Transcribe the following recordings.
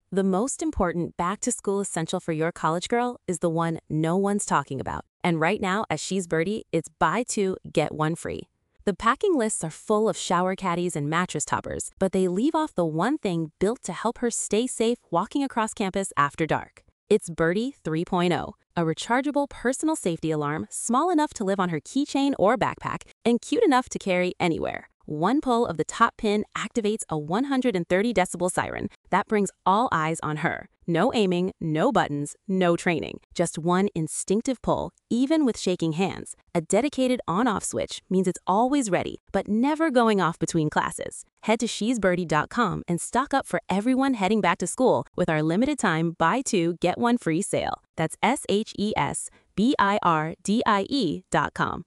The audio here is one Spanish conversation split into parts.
The most important back-to-school essential for your college girl is the one no one's talking about. And right now at She's Birdie, it's buy two, get one free. The packing lists are full of shower caddies and mattress toppers, but they leave off the one thing built to help her stay safe walking across campus after dark. It's Birdie 3.0, a rechargeable personal safety alarm small enough to live on her keychain or backpack and cute enough to carry anywhere. One pull of the top pin activates a 130 decibel siren that brings all eyes on her. No aiming, no buttons, no training. Just one instinctive pull, even with shaking hands. A dedicated on-off switch means it's always ready, but never going off between classes. Head to shesbirdie.com and stock up for everyone heading back to school with our limited time buy two, get one free sale. That's SHESBIRDIE.com.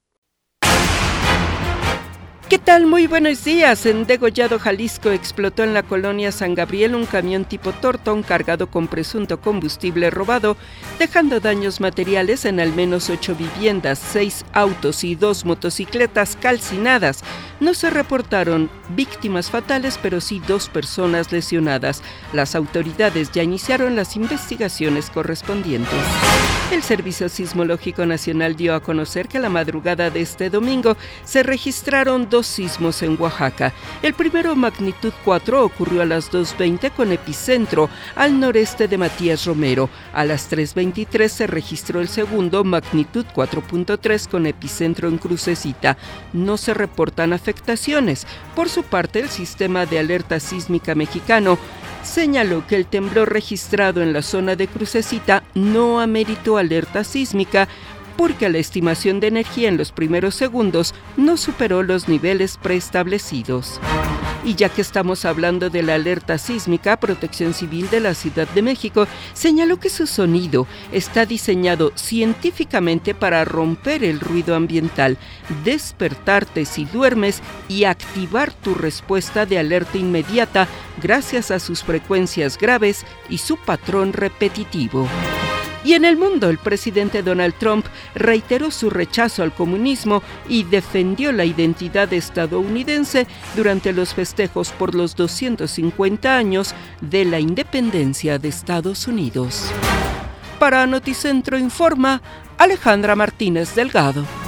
¿Qué tal? Muy buenos días. En Degollado, Jalisco, explotó en la colonia San Gabriel un camión tipo Tortón cargado con presunto combustible robado, dejando daños materiales en al menos 8 viviendas, 6 autos y 2 motocicletas calcinadas. No se reportaron víctimas fatales, pero sí 2 personas lesionadas. Las autoridades ya iniciaron las investigaciones correspondientes. El Servicio Sismológico Nacional dio a conocer que la madrugada de este domingo se registraron 2 sismos en Oaxaca. El primero, magnitud 4, ocurrió a las 2:20 con epicentro al noreste de Matías Romero. A las 3:23 se registró el segundo, magnitud 4.3 con epicentro en Crucecita. No se reportan afectaciones. Por su parte, el Sistema de Alerta Sísmica Mexicano señaló que el temblor registrado en la zona de Crucecita no ameritó alerta sísmica porque la estimación de energía en los primeros segundos no superó los niveles preestablecidos. Y ya que estamos hablando de la alerta sísmica, Protección Civil de la Ciudad de México señaló que su sonido está diseñado científicamente para romper el ruido ambiental, despertarte si duermes y activar tu respuesta de alerta inmediata gracias a sus frecuencias graves y su patrón repetitivo. Y en el mundo, el presidente Donald Trump reiteró su rechazo al comunismo y defendió la identidad estadounidense durante los festejos por los 250 años de la independencia de Estados Unidos. Para Noticentro Informa, Alejandra Martínez Delgado.